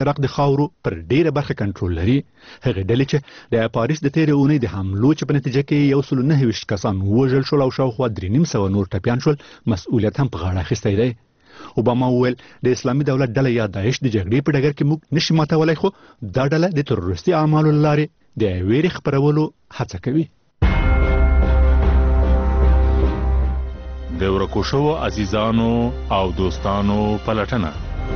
عراق د خاورو پر ډیره برخه کنټرول لري. هغه ډلې چې د پاریس د تیرې اونۍ د حملو چې په نتیجه کې 129 کسان وژل شول او شاوخوا 300 نور ټپیان شول مسؤلیت هم په غاړه اخیستی دی. اوباما وویل د اسلامي دولت ډله یا داعش د جګړې په ډګر کې موږ نشي ماتولی، خو دا ډله د تروریستي اعمالو له لارې د ویرې خپرولو هڅه کوي. د ورکو شوو عزیزانو او دوستانو پلټنه.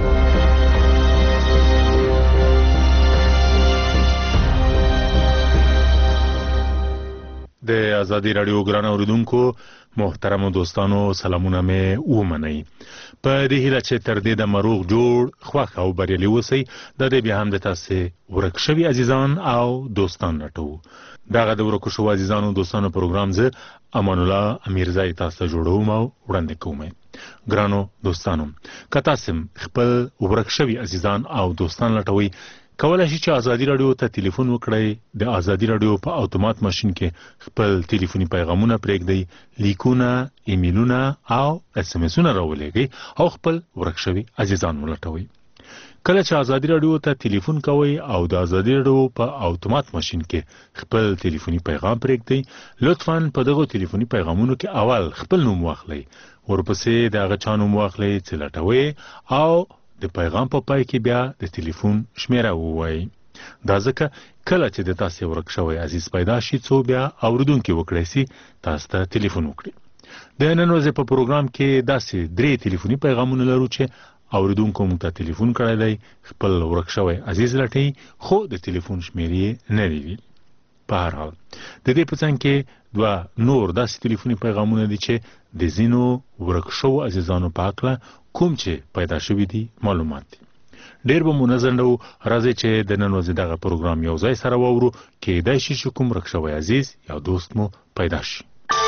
د ازادي رادیو ګران اوریدونکو محترم دوستانو سلامونه مې ومنئ. په دې هیله چې تر دې د مروغ جوړ خوښ او بریالي اوسئ. د دې بیا هم د تاسې ورک شوي عزیزان او دوستان لټوو. دغه د ورکو شوو عزیزانو دوستانو پروګرام زه امان الله امیرزای تاسو ته جوړوم او وړاندې کوم. ګرانو دوستانو، که تاسو خپل ورک شوي عزیزان او دوستان لټوئ، کولای شئ چې ازادي رادیو ته ټلیفون وکړئ. د ازادي رادیو په اتومات ماشين کې خپل ټلیفوني پیغامونه پرېږدئ، لیکونه، ایمیلونه او اس ام اسونه راولېږئ او خپل ورک شوي عزیزان ولټوئ. کله چې ازادي رادیو ته ټلیفون کوئ او د ازادي رادیو په اتومات ماشين کې خپل ټلیفوني پیغام پرېږدئ، لطفاً په دغه ټلیفوني پیغامونو کې اول خپل نوم واخلئ، ورپسې د هغه چا نوم واخلئ چې لټوئ او د پیغام په پای کې بیا د ټلیفون شمیره ووایي. دا ځکه کله چې د تاسو ورک شوی عزیز پیدا شي، څو بیا اوریدونکي وکړئ سي تاسو ته ټلیفون وکړي. د نن ورځې په پروګرام کې داسې 3 ټلیفوني پیغامونه لرو چې اوریدونکو موږ ته ټلیفون کړی دی، خپل ورک شوی عزیز لټوي، خو د ټلیفون شمیرې نه لري. په هر حال د دې په څنګ کې 2 نور داسې ټلیفوني پیغامونه دي چې د ځینو ورک شوو عزیزانو په اړه کوم چې پیدا شوي دي معلومات دي. ډیر به مو نظر نو راځي چې د نن ورځې دغه پروګرام یو ځای سره وورو، کېدای شي چې کوم ورک شوی عزیز یا دوست مو پیدا شي.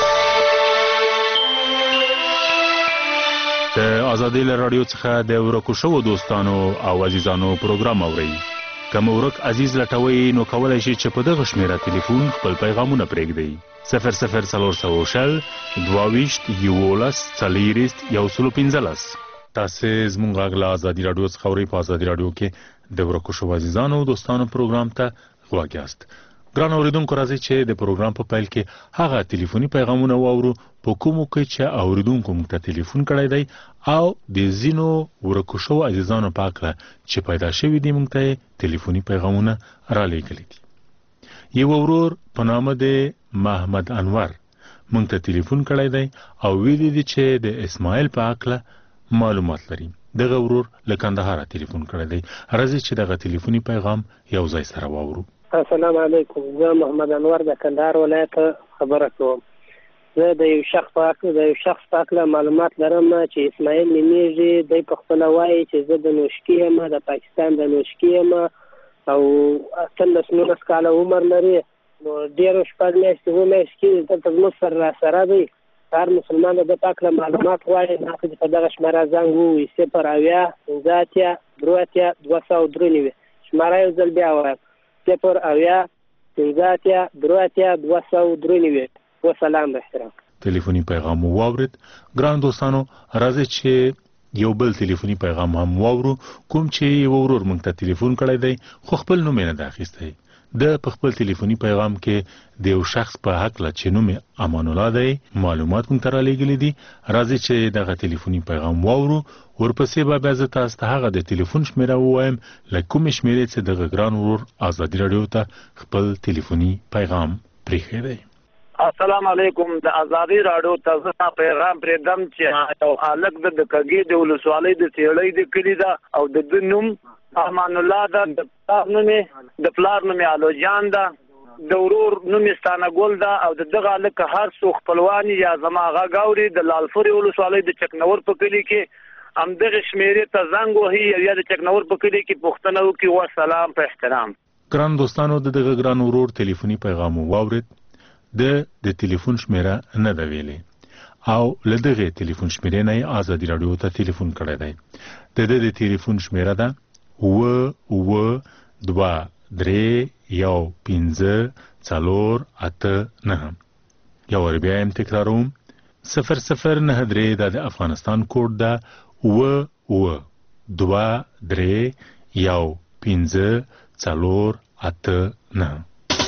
د ازادي رادیو څخه د ورکو شوو دوستانو او عزیزانو پروګرام اورئ. کوم ورک عزیز لټوي نو کولای شي چې په دغه شمیره ټلیفون خپل پیغامونه پرېږدئ. 00400 22 11 40 115. تاسو زموږ غږ له ازادي رادیو څخه اورئ. په ازادي رادیو کې د ورکو شوو عزیزانو دوستانو پروګرام ته غوږ یاست. ګران اوریدونکو، راځئ چې د پروګرام په پیل کې هغه ټلیفوني پیغامونه واورو په کومو کې چې اوریدونکو موږ ته ټلیفون کړی دی او د ځینو ورکو شوو عزیزانو په اړه چې پیدا شوي دي موږ ته ټلیفوني پیغامونه رالېږلي دي. یو ورور په نامه د محمد انور موږ ته ټلیفون کړی دی او ویلي دي چې د اسماعیل په اړه معلومات لري. دغه ورور له کندهار ټلیفون کړی دی. راځئ چې دغه ټلیفوني پیغام یو ځای سره واورو. السلام علیکم، زه محمد انور د کندهار ولایت خبره کوم. زه د یو شخص په اړه معلومات لرم چې اسماعیل نومیږي. دی په خپله وایي چې زه د نوشکي یم، د پاکستان د نوشکي یم او 18 کاله عمر لري. نو ډېرو 6 میاشتې 7 میاشتې کېږي دلته زموږ سره راسره دی. هر مسلمان د ده په اړه معلومات غواړي. ما ته په دغه شمېره زنګ ووایي 0 80 203 شمېره یو ځل بیا وایم 0 80 203. وسلام احترام. ټلیفوني پیغام واورید. ګران دوستانو، راځي چې یو بل ټلیفوني پیغام هم واورو، کوم چې یو ورور موږ ته ټلیفون کړی دی خو خپل نوم یې نه دی اخیستی. د په خپل ټلیفوني پیغام کې د یو شخص په هکله چې نوم یې امان الله دی معلومات موږ ته رالېږلي دي. راځي چې دغه ټلیفوني پیغام واورو، ورپسې به بیا زه تاسو ته هغه د ټلیفون شمیره ووایم له کومې شمیرې چې دغه ګران ورور ازادي رادیو ته خپل ټلیفوني پیغام پرېښی دی. السلام علیکم. د ازادي رادیو ته زه پیغام پرېږدم چې یو هلک د کږې د ولسوالۍ د څېړۍ د کلي ده او د ده نوم امان الله ده، د پلار نوم یې الو جان ده، د ورور نوم یې ستانه ګل ده او د دغه هلک هر څوک خپلوان یا زما غږ اوري د لالفورې ولسوالۍ د چکنور په کلي کې همدغه شمېرې ته زنګ وهي یا د چکنور په کلي کې پوښتنه وکړي. وسلام په احترام. ګران دوستانو، د دغه ګران ورور ټلیفوني پیغام واورید. د ټلیفون شمیره نه ده ویلې او له دغه ټلیفون شمیرې نه یې ازادي رادیو ته ټلیفون کړی دی. د ټلیفون شمیره ده 0 2 3 1 5 4 8 9. یو ور بیا هم تکراروم 0093 د افغانستان کوډ ده 0 2 3 1 15 4 8 9.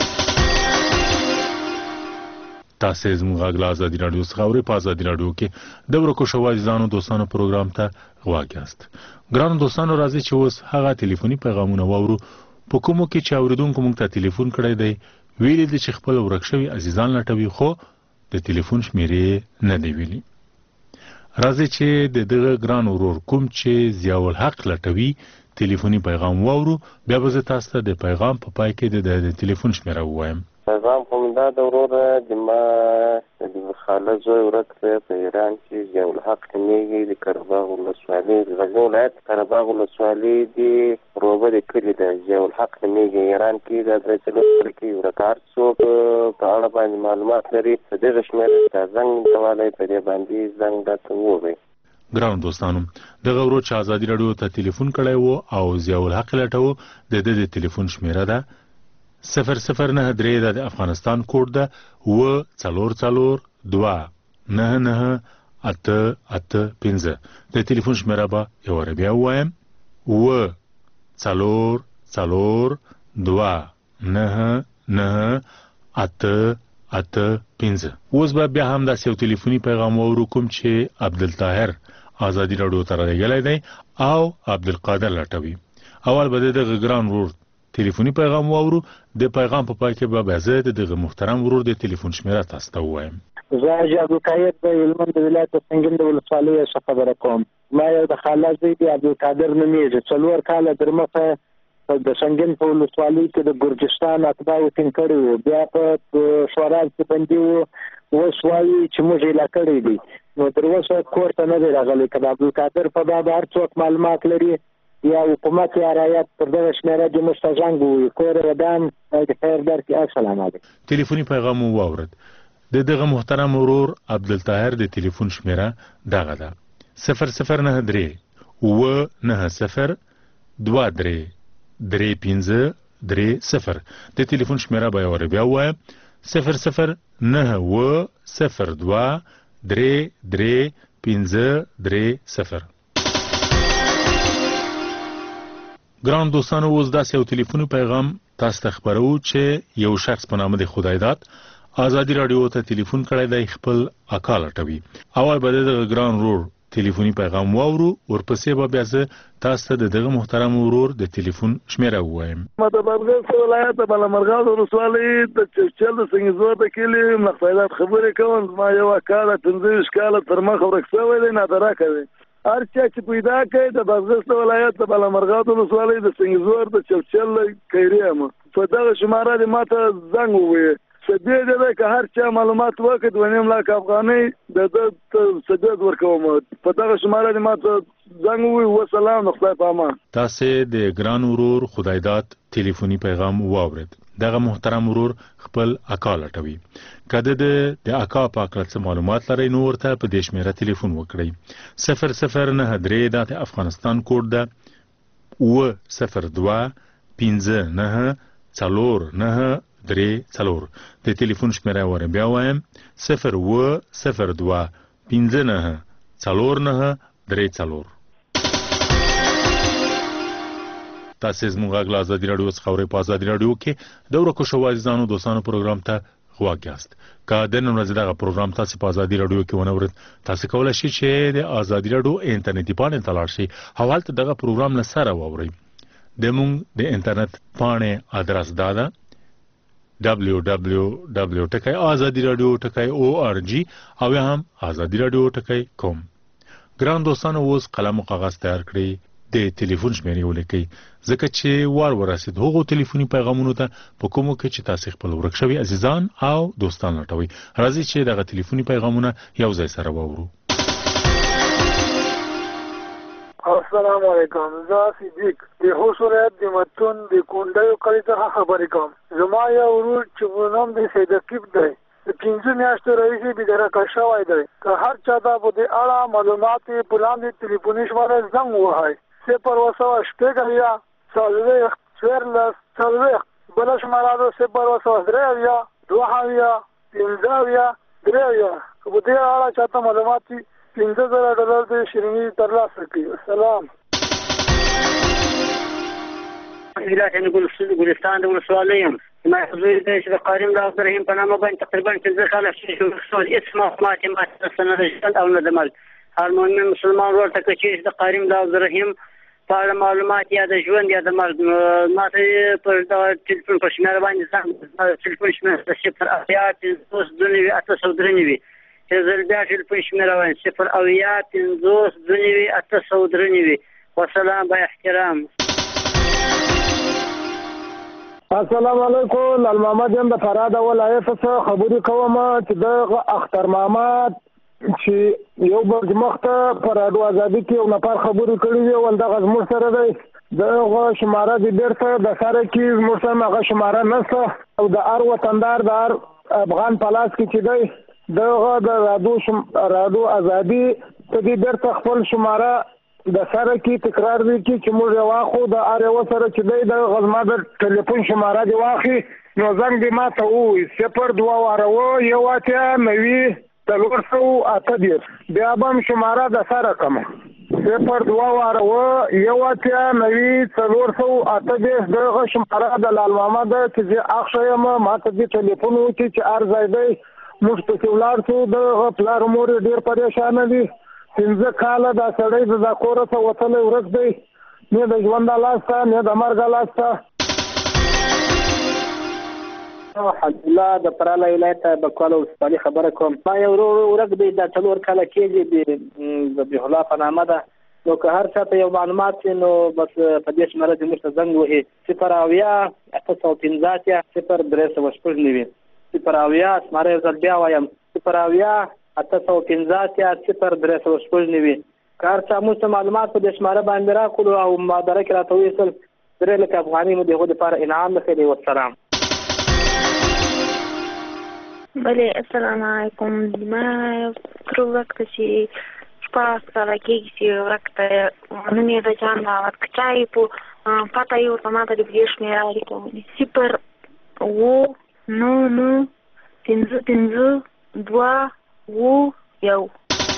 تاسو زموږ غږ آزادي رادیو څخه اورئ. په آزادي رادیو کې د ورکو شوو عزیزانو دوستانو پروګرام ته غواړئ یاست. ګرانو دوستانو راځي چې اوس هغه ټلیفوني پیغامونه واورو په کومو کې چې اوریدونکو موږ ته ټلیفون کړی دی ویلي دي چې خپل ورک شوي عزیزان لټوي خو د ټلیفون شمیرې نه دی ویلي. راځي چې د دغه ګران ورور کوم چې ضیاء الحق لټوي ټلیفوني پیغام واورو بیا به زه تاسو ته د پیغام په پای کې د ټلیفون شمیره ووایم. پیغام کوم دا د ورور د ما د خاله زوی ورک په ایران کې ضیاء الحق نومیږي د قرهباغ ولسوالۍ د غزني ولایت قرهباغ ولسوالۍ د روبه د کلي د ضیاء الحق نومیږي ایران کې د درڅلور کې ورکار څوک په اړه باندې معلومات لري د دغه شمیرې ته زنګ کولی په دې باندې زنګ راته ووایي. ګرانو دوستانو دغه ورور چې آزادي رادیو ته ټلیفون کړی و او ضیاء الحق لټوه د ټلیفون شمیره ده 0093 د افغانستان کوډ ده و44 299 885 د ټلیفون شمیره به یو بیا وایم و44 299 885. اوس به بیا هم داسې یو ټلیفوني پیغام واورو کوم چې عبدالطاهر آزادي رادیو ته راغلی دی او عبدالقادر لټوي. اول به دغه ګران ورور ټلیفوني پیغام واورو د پیغام په پای کې به زه دغه محترم ورور د ټلیفون شمیره تاسو ته ووایم. زه عبدالقادر د هلمند ولایت سنگین د ولسوالۍ څخه خبره کوم. ما یو د خاله زوی دی عبدالقادر نومیږي 4 کاله در مخه د سنگین په ولسوالۍ کې د ګرجستان اتباعو ټینګ کړی و بیا په شوراز کې بندي و اوس وایي چې موږ یې لا کړی دی نو تر اوسه کور ته نه دی راغلی. که د عبدالقادر په باب هر څوک معلومات لري یا حکومت یا رعایت پر دغه شمیره د مستزنګ وي کور ودان د خیر درکې. السلام علیکم. ټلیفوني پیغام واورد د دغه محترم ورور عبدالطاهر د ټلیفون شمیره دغه ده 0093 و90 23 35 30 د ټلیفون شمیره به یو بیا وایم 0090 و02 33 15 30. ګران دوستانو اوس داسې یو ټلیفوني پیغام تاسو ته خبرو چې یو شخص په نامه د خدایداد آزادي رادیو ته ټلیفون کړی دی خپل اکا لټوي. اول به دغه ګران ورور ټلیفوني پیغام واورو ورپسې به بیا زه تاسو ته دغه محترم ورور د ټلیفون شمیره ووایم. ما د بادغیس ولایت بلمرغاز ولسوالۍ د چل د سنګزور د کلي مخفیدات خبرې کوم. ما یو اکا د 15 کاله تر مخه ورک شوی دی نادره کوي. هر چا چې پیدا کړي د بادغیس ولایت د بلمرغاز ولسوالۍ د سنګزور د چل کیریم په دغه شماره د ماته زنګ ووي سدید ده که هر چا معلومات وکړي 2.5 لک افغانۍ د سدید ورکوم په دغه شماره د ماته زنګ ووي. والسلام نو خدای په امان. تاسو د ګران ورور خدایداد ټلیفوني پیغام واورید. دغه محترم ورور خپل اکا لټوي. کله د اکا په اړه څه معلومات لرئ نو ورته په دې شمیره ټلیفون وکړئ 0093 د افغانستان کوډ ده و02 59 49 3 د ټلیفون شمیره ور بیا وایم 00 59 49 3. تاسو زموږ غږ آزادي رادیو څخه اورئ. په آزادي رادیو کې د ورکو شوو عزیزانو دوستانو پروګرام ته غواړئ یاست. که د نن ورځې دغه پروګرام تاسو په آزادي رادیو کې ونه اورئ تاسو کولی شئ چې د آزادي رادیو انټرنیټي پاڼې ته لاړ شئ او هلته دغه پروګرام له سره واورئ. زموږ د انټرنیټ پاڼې ادرس دا ده www.azadiradio.org او یا هم azadiradio.com. ګران دوستانو اوس قلم او کاغذ تیار کړئ د ټلیفون شمیرې ولیکئ ځکه چې وار ورسید هغو ټلیفوني پیغامونو ته په کومو کې چې تاسو خپل ورک شوي عزیزان او دوستان لټوئ. راځئ چې دغه ټلیفوني پیغامونه یو ځای سره واورو. السلام علیکم. زه صدیق د خوست ولایت د متون د کونډیو کلي څخه خبرې کوم. زما یو ورور چې په نوم د سید عقیب دی د 15 میاشتو راهیسې بېدرکه شوی دی. که هر چا ته په دې اړه معلومات یې په لاندې ټلیفوني شماره زنګ ووهئ 0 40 14 بله شماره ده 0 3 2 15 3. که په دې اړه چاته معلومات وي $15,000 د شیریني ترلاسه کړي. سلام. ولایت ګلستان د ولسوالۍ یم. ما زوی دی چې د قاري ملا عبدالرحیم په نامه باندې تقریبا 15 کاله شول. هېڅ معلومات یې ماته نشته، نه د ژوند او نه د مرګ. هر مؤمن مسلمان ورور ته که چېرې د قاري ملا عبدالرحیم په اړه معلومات یا د ژوند یا د مرګ ماته یې پر دغه ټلیفون په شمېره باندې ټلیفون شمېره 080529893 چې زه بیا ټلیفون شمېره وایم 080529893. والسلام با احترام. السلام علیکم. لال محمد یم د فراه د ولایت څخه خبرې کوم چې د اختر محمد چې یو برج مخته پر راډیو ازادي کې یو نفر خبرې کړې وي او دغه زموږ سره دی دغه شماره د بیرته د سره کې زموږ سره هغه شماره نشته او د هر وطندار د هر افغان په لاس کې چې دی دغه د راډیو ازادي ته دې بیرته خپل شماره د سره کې تکرار دی چې موږ یې واخو د هر یو سره چې دی د غزما د ټلیفون شماره دې واخلي نو زنګ دې ما ته ووایي 02 یو اتیا 90 308 بیا به هم شماره د سره کړم 02 یو اتیا 90 308 دغه شماره د لال محمد چې زه اخښه یم ما ته دې ټلیفون وکړي چې هر ځای دی موږ پسې ولاړ شو دغه پلار مور ډېر پریشانه دي 15 کاله دا سړی د کوره څخه وتلی ورک دی نه د ژونده لاسته نه د مرګه لاسته. الحمدلله د فراه ولایت بکوال ولسوالۍ خبره کوم. ما یو ورک دی دا 4 کاله کېږي د ذبیح الله په نامه ده. نو که هر چا ته یو معلومات وي نو بس په دې شمېره دې موږ ته زنګ وهي 080 815 0 شماره یو ځل بیا وایم 0 815 0 که هر چا موږ ته معلومات په دې شماره باندې راکړو او مادره کې راته وویل 3 لکه افغانۍ مو د هغو دپاره انعام لري. والسلام. بله السلام علیکم. ما تر ورکته چې شپاړس کاله کېږي چې ورکته نوم یې د جان داود کچای په پته یې ورته ما ته د دې شمېره ولیکولې 0995522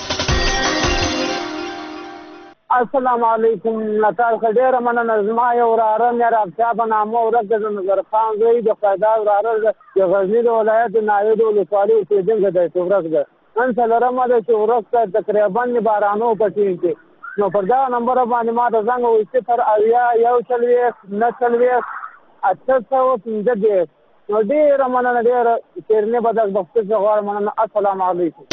السلام علیکم. نتار ډیره مننه. زما یو وراره مې رابطه په نامه ورک د نظر خان زوی د قاعده وراره د غزني د ولایت نایب ولسوالۍ اوسېدونکی دی چې ورک دی. نن څلورمه ده چې ورک ته تقریبا بارانو په ټیم کې نو پر دغه نمبر باندې ما ته زنګ ووایي 0 815 نو ډېره مننه ډېره تېرنې به دغه بخصوص غواړم. مننه. السلام علیکم.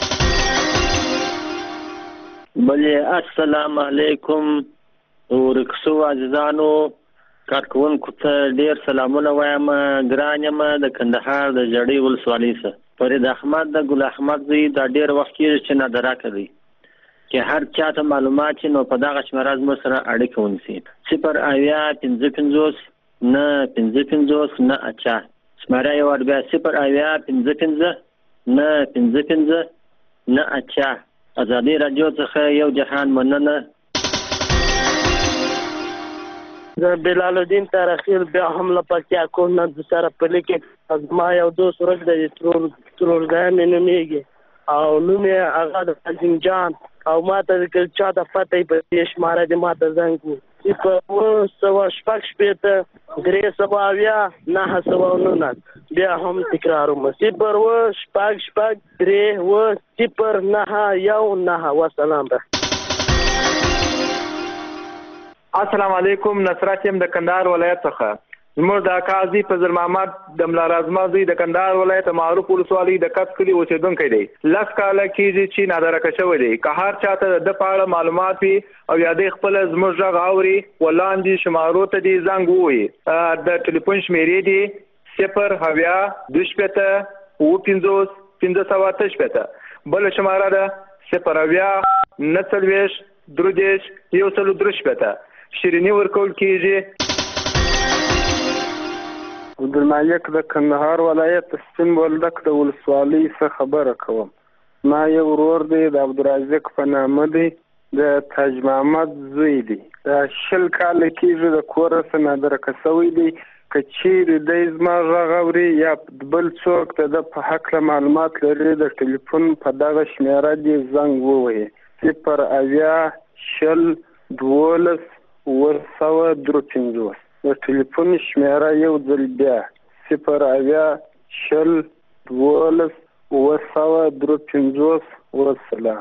بله السلام علیکم. ورکسو عزیزانو کارکوونکو ته ډېر سلامونه وایم. ګران یم د کندهار د جړۍ ولسوالۍ څخه فرید احمد د ګل احمد زوی دا ډېر وخت کېږي چې نادره کوي چې هر چا ته معلومات چې نو په دغه شمېره زموږ سره اړیکه ونیسي 0 نه 55 نه اچا شماره یې ور بیا 0 نه 55 نه اچا. ازادي رادیو څخه یو جهان مننه. زه بلال الدین تاریخیل بیا هم له پکتیا کوم نه د سره په لیکې زما یو دوست ورک دی ترورګای مې نومېږي او نوم یې هغه د عظیم جان او ما ته که چا ته پته یې په دې شماره دې ما ته زنګ وي 0 بیا هم تکراروم 0 والسلام. السلام علیکم. نصرت یم د کندهار ولایت څخه. زموږ د قاضي فضل محمد د ملا رازما زوی د کندهار ولایت معروف ولسوالۍ د کڅ کلي اوسېدونکی دی. 10 کاله کېږي چې نادره شوی دی. که هر چا ته د په اړه معلومات وي او یا د خپل زموږ غږ اوري ولاندې شمارو ته دې زنګ ووایي. د ټلیفون شمېرې دي 0 بله شماره ده 0 شیریني ورکول کېږي. عبدالمالک د کندهار ولایت سپین بولدک د ولسوالۍ څخه خبره کوم. ما یو ورور دی د عبدالرازق په نامه دی د تاج محمد زوی دی. دا 20 کاله کېږي د کوره څخه نادره شوی دی. که چیرې دی زما غږ اوري یا بل څوک د په هکله معلومات لري د ټلیفون په دغه شمېره دې زنګ ووهي 0 12 12 50. د ټلیفون شمیره یو ځل بیا 0 شل 12 953 والسلام.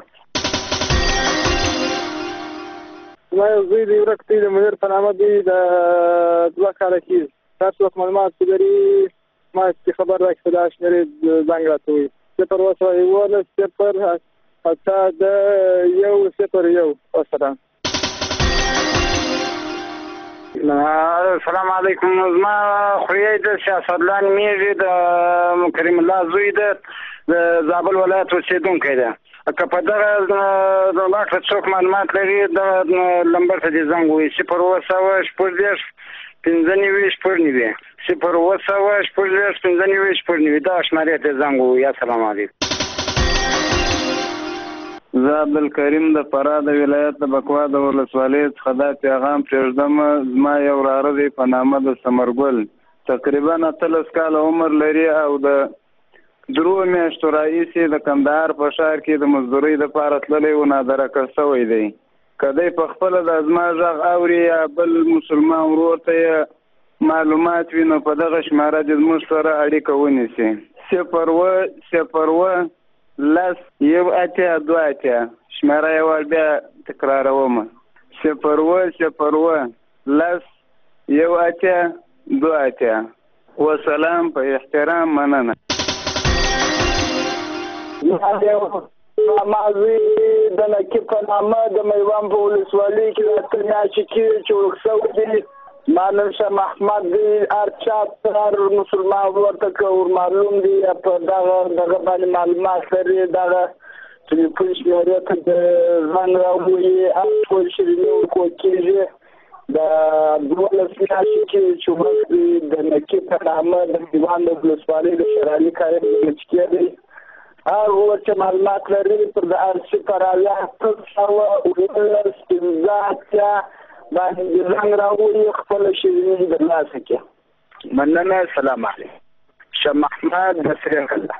ما یو زوی دی ورک دی د منیر په نامه دی د 2 کاله کېږي. تاسو کوم معلومات لري ما چې خبر راکړئ چې دا شمیرې زنګ راته ووایي 0 والسلام. السلام علیکم. زما خویی د سیاستلان میږي د کریم الله زوی د زابل ولایت اوسېدونکی دی. که په دغه واقع څوک معلومات لري د لمبر ته دې زنګ ووایي 0 شپږدېرش 95 شپږنوي 0 شپږدېرش 95 شپږنوي دا شمېرې ته زنګ ووایي. السلام علیکم. زه عبدالکریم د فراه د ولایت د بکوا د ولسوالۍ څخه دا پیغام پرېږدم. زما یو وراره دی په نامه د ثمرګل، تقریبا 13 کاله عمر لري او د 3 میاشتو راهیسې د کندهار په ښار کې د مزدورۍ دپاره تللی و، نادرکه شوی دی. که دی په خپله د زما غږ اوري یا بل مسلمان ورور ته یې معلومات وي نو په دغه شماره دې زموږ سره اړیکه ونیسي. 0 لس 1 8 2 8 شماره یې ور بیا تکراروم 0 لس 1 8 2 8 وسلام. په احترام مننه. مازوی د نقیب په نامه د میوان په ولسوالۍ کې د میاشتې کې چې ورک شوی دی. معلم شاه محمد دی هر چا هر مسلمان ورته که معلوم دی په دغه باندې معلومات لري دغه ټلیفون شمېرې ته د زنګ راووایي هر ټول شیریني ورکول کېږي. د 12 میاشتې کې چې ورک دی د نقیب په نامه د میوان د ولسوالۍ د شرالي کاریم کې دی. هر ور چې معلومات لري پر د ارشي پراویا تاسو باندې زنګ راوړي خپل شیریني د لاسه کې. مننه. سلام علیکم. شاه محمد نصر الله.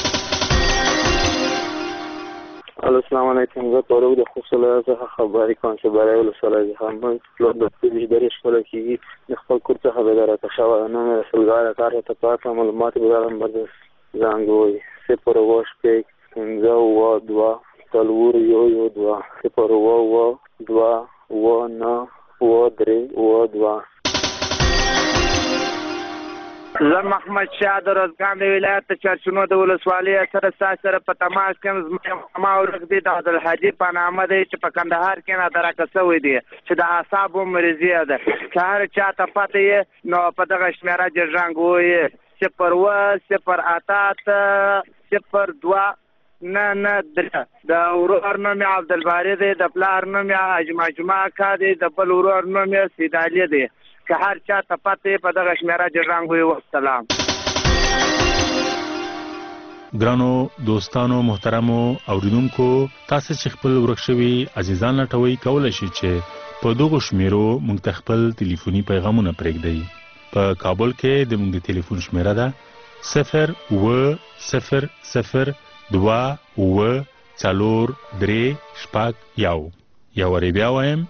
السلام علیکم. زه پرو د خوشاله څخه خبرې کوم چې برای ولسوالۍ هم فلور د دې درې شپه کې د خپل کور څخه به راته شاو نو رسولګار کار ته پاتې معلومات به راځم زنګ وي 0 شپږ 5 2 تلور 1 2 0 2 9 3 2. زه محمد شاه د روزګان د ولایت د چرچونو د ولسوالۍ سره سره په تماس کې ما ورک دی د عبدالحاجي په نامه دی چې په کندهار کې نادرکه شوی دی چې د اعصابو مریضي ده. که هر چا ته پته یې نو په دغه شمېره دې زنګ ووایي 0 نه 3. د ورور نوم یې عبدالباري دی، د پلار نوم یې حاجي مجمع اکا دی، د بل ورور نوم یې سید علي دی. که هر چا ته پته یې په دغه شمېره دې زنګ ووایي. والسلام. ګرانو دوستانو محترمو اوریدونکو، تاسو چې خپل ورک شوي عزیزان لټوي کولای شئ چې په دغه شمیرو موږ ته خپل ټلیفوني پیغامونه پرېږدئ. په کابل کې د موږ د ټلیفون شمیره ده 0 یا وری بیا وایم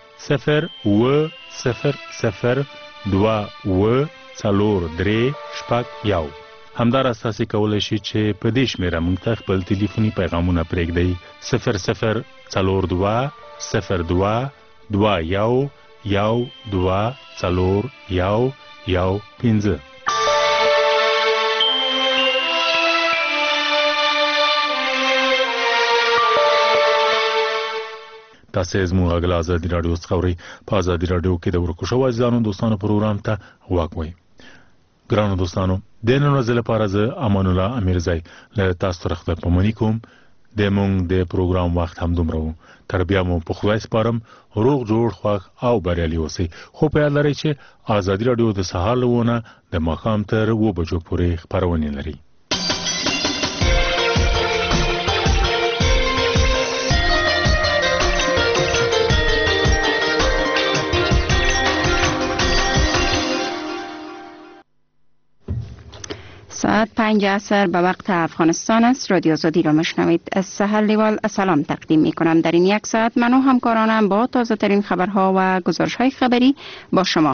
0 همدار اساسي کولای شي چې په دې شمیره موږ ته خپل ټلیفوني پیغامونه پرېږدئ 002 02 21 12 4 تاسو زموږ غږ آزادي رادیو څخه اورئ. په آزادي رادیو کې د ورکو شوو عزیزانو دوستانو پروګرام ته غوږ وئ. ګرانو دوستانو، د نن ورځې لپاره زه امان الله امیرزی له تاسو سره خدای پاماني کوم. د مونږ د پروګرام وخت هم دومره و. تر بیا مو په خدای سپارم. روغ جوړ خوښ او بریالي اوسئ. خو په یاد لرئ چې آزادي رادیو د سهار له 9 د ماښام تر 2 بجو پورې خپرونې لري. ساعت 5 عصر به وقت افغانستان است. رادیو آزادی را میشنوید. از سحر لیوال سلام تقدیم می کنم. در این یک ساعت من و همکارانم با تازه ترین خبرها و گزارش های خبری با شما